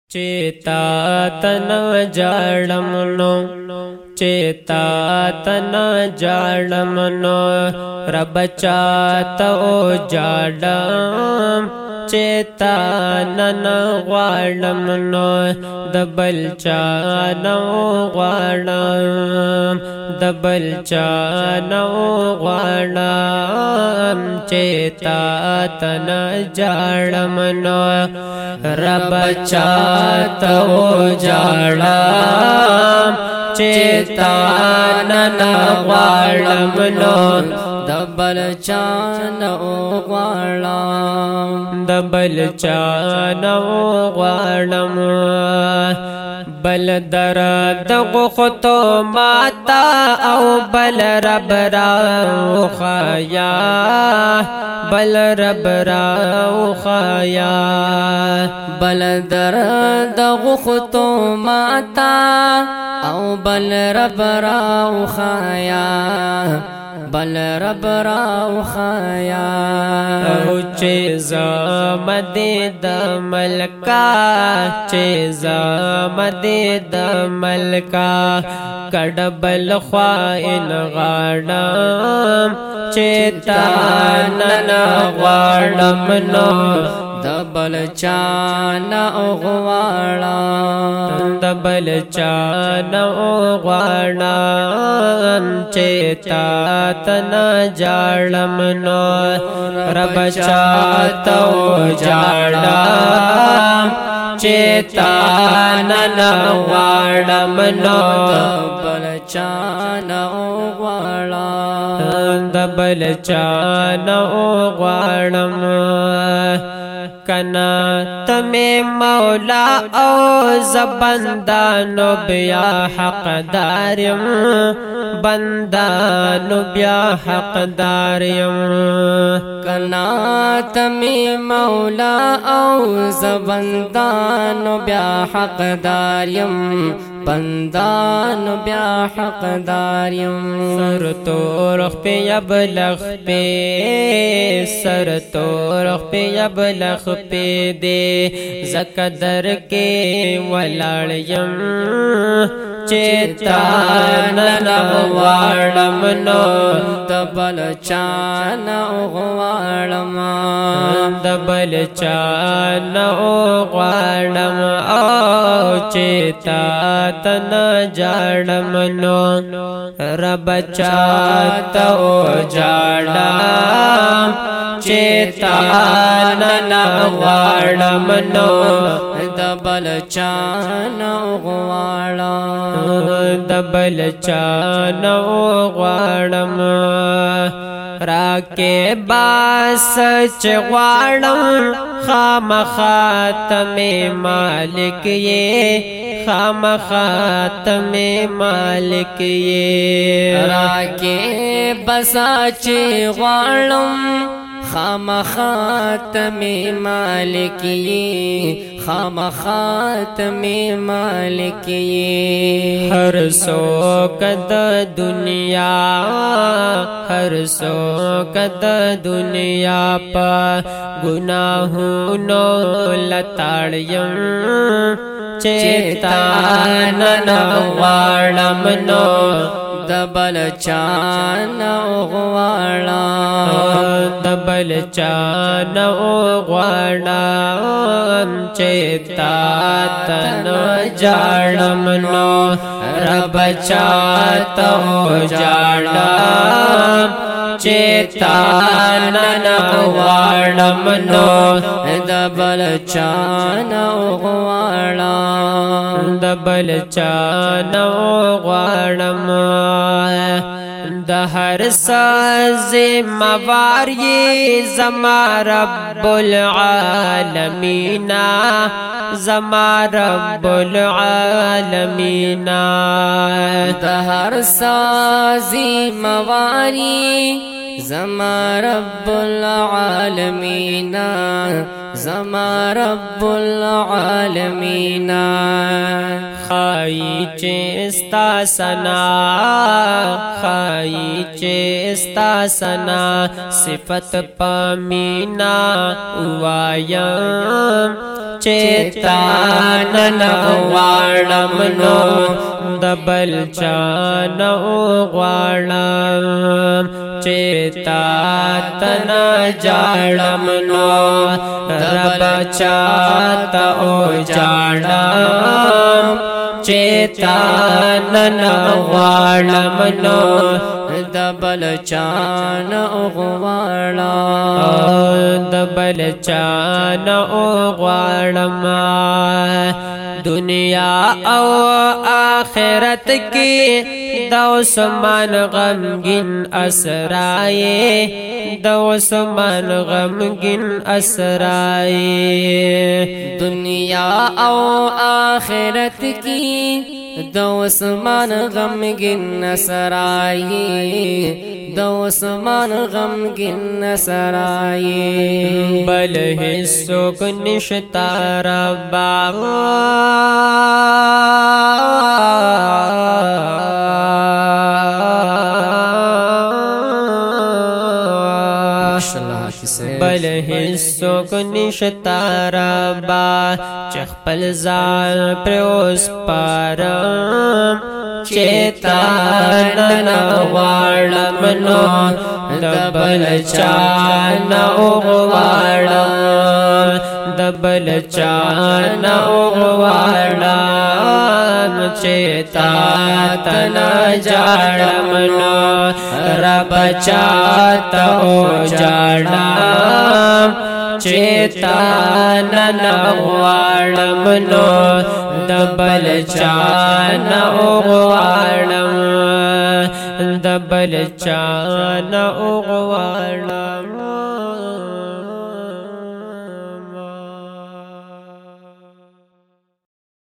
چیتا تنا جاړم نو چیتا تنا جاړم نو رب چاته او جاړم چیتا نن غواړم نو دبل چا نو غواړم دبل چا نو غواړم چیتا تنا جاړم نو رب چاته او جاړم چیتا نن غواړم نو دبل چانو غواړم دبل چانو غواړم بل درد غختو ماتا او بل رب راو خایا بل رب راو خایا بل درد غختو ماتا او بل رب راو خایا بل رب راو خایا او چیز مدد ملکا چیز مدد ملکا کډبل خوائن غاړم چیتا نن غاړم نو دبل چانا غواړم دبل چانا غواړم چیتا تنا جاړم نو رب چاته جاړم چیتا نن غواړم نو دبل چانا غواړم دبل چانا غواړم کنا تمه مولا او زبندانو بیا حق دارم بندانو بیا حق دارم کنا تمه مولا او زبندانو بیا حق دارم بندانو بیا حق داریم سر تورخ پی ابلخ پی سر تورخ پی ابلخ پی دے زکدر کے ولاړیم چیتا نن غواړم نو دبل چانا غواړم دبل چانا غواړم او چیتا تنا جاړم نو رب چاته او جاړم چیتا نن غواړم نو دبل چانا غواړم دبل چانا غواړم راکه باس چغواړم خامخاتم مالک یہ خامخاتم مالک یہ راکه بسا چغواړم خامخاتم مالک یہ خامخاتم مالک یہ ہر سو قد دنیا ہر سو قد دنیا پا گناہونو لتاڑیم چیتا نن غواړم نو دبل چانا غواړم دبل چانا غواړم چیتا تنا جاړم نو رب چاته جاړم چیتا نن غواړم نو دبل چانا غواړم دبل چانا غواړم د هر ساز مواری زما رب العالمین زما رب العالمین د هر ساز مواری زما رب العالمین زما رب العالمین خای چستا سنا خای چستا سنا صفت پمینا وایم چتا نن غواړم نو دبل چانو غواړم چتا تنا جاړم نو رب چاته او جاړم چتا نن غواړم نو دبل چان غواړم دبل چان غواړم دنیا او آخرت کی دو سمان غمگین اسرائے دو سمان غمگین اسرائے دنیا او آخرت کی دو سمان غمگین اسرائے دو سمان غمگین اسرائے بل حسوک نشتا ربا بل حسوک نشتا ربا چخپل ځان پر اوس پارم چتا نن غواړم نو دبل چان غواړم دبل چان غواړم چتا تنا جاړم نو رب چاته او جاړم چتا نن غواړم نو دبل چان غواړم دبل چان غواړم